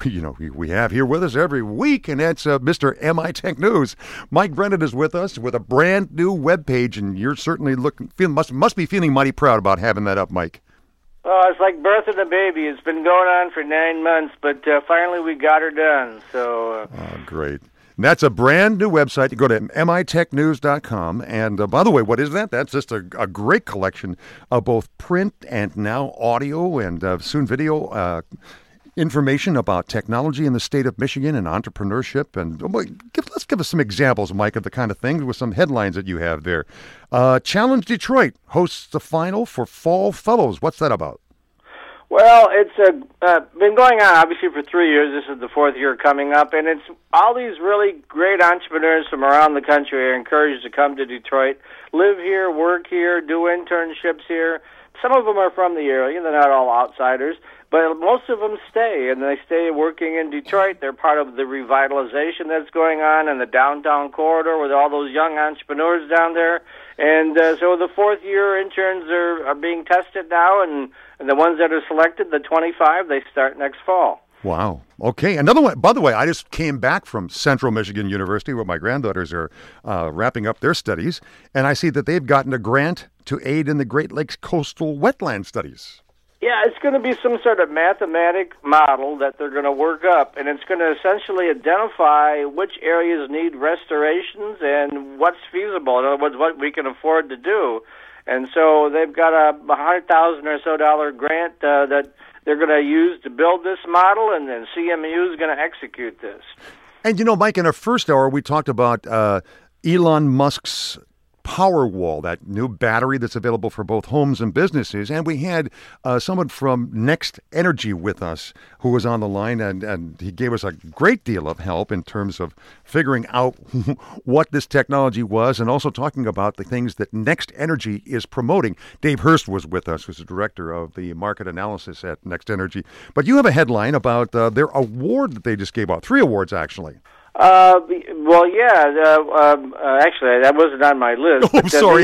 we have here with us every week, and that's Mr. MI Tech News. Mike Brennan is with us with a brand new webpage, and you're certainly must be feeling mighty proud about having that up, Mike. Oh, it's like birthing a baby. It's been going on for 9 months, but finally we got her done. So. Oh, great. And that's a brand new website. You go to mitechnews.com. And by the way, what is that? That's just a great collection of both print and now audio and soon video information about technology in the state of Michigan and entrepreneurship. And let's give us some examples, Mike, of the kind of things with some headlines that you have there. Challenge Detroit hosts the final for Fall Fellows. What's that about? Well, it's been going on, obviously, for 3 years. This is the fourth year coming up, and it's all these really great entrepreneurs from around the country are encouraged to come to Detroit, live here, work here, do internships here. Some of them are from the area. They're not all outsiders, but most of them stay, and they stay working in Detroit. They're part of the revitalization that's going on in the downtown corridor with all those young entrepreneurs down there. And so the fourth-year interns are being tested now, and the ones that are selected, the 25, they start next fall. Wow. Okay. Another one. By the way, I just came back from Central Michigan University where my granddaughters are wrapping up their studies, and I see that they've gotten a grant to aid in the Great Lakes coastal wetland studies. Yeah, it's going to be some sort of mathematic model that they're going to work up, and it's going to essentially identify which areas need restorations and what's feasible. In other words, what we can afford to do. And so they've got a $100,000 or so grant that they're going to use to build this model, and then CMU is going to execute this. And, Mike, in our first hour, we talked about Elon Musk's Powerwall, that new battery that's available for both homes and businesses. And we had someone from Next Energy with us who was on the line, and he gave us a great deal of help in terms of figuring out what this technology was and also talking about the things that Next Energy is promoting. Dave Hurst was with us, who's the director of the market analysis at Next Energy. But you have a headline about their award that they just gave out, 3 awards, actually. Well, yeah. Actually, that wasn't on my list. Oh, sorry.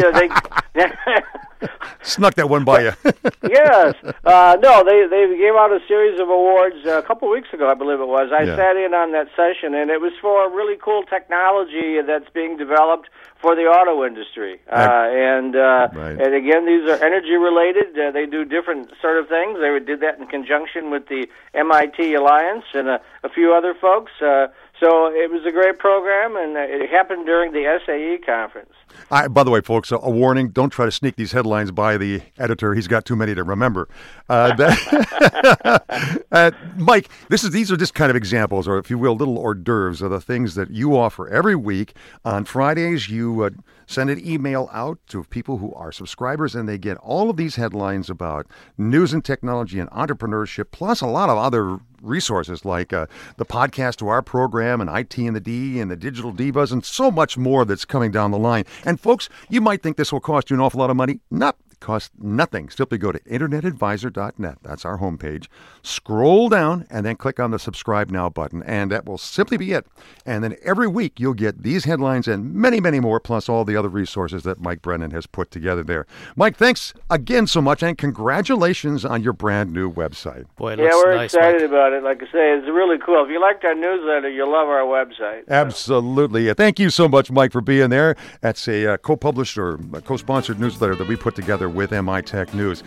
Snuck that one by you. Yes. No, they gave out a series of awards a couple of weeks ago, I believe it was. I sat in on that session, and it was for really cool technology that's being developed for the auto industry. And again, these are energy related. They do different sort of things. They did that in conjunction with the MIT Alliance and a few other folks. So it was a great program, and it happened during the SAE conference. By the way, folks, a warning, don't try to sneak these headlines by the editor. He's got too many to remember. Mike, these are just kind of examples, or if you will, little hors d'oeuvres of the things that you offer every week. On Fridays, you send an email out to people who are subscribers, and they get all of these headlines about news and technology and entrepreneurship, plus a lot of other resources like the podcast to our program and IT and the D and the Digital Divas and so much more that's coming down the line. And folks, you might think this will cost you an awful lot of money. Nope. Costs nothing. Simply go to internetadvisor.net. That's our homepage. Scroll down and then click on the subscribe now button, and that will simply be it. And then every week you'll get these headlines and many, many more, plus all the other resources that Mike Brennan has put together there. Mike, thanks again so much, and congratulations on your brand new website. Boy, it looks we're nice, excited Mike. about it. Like I say, it's really cool. If you liked our newsletter, you'll love our website. Absolutely. Thank you so much, Mike, for being there. That's a co-published or co-sponsored newsletter that we put together with MI Tech News.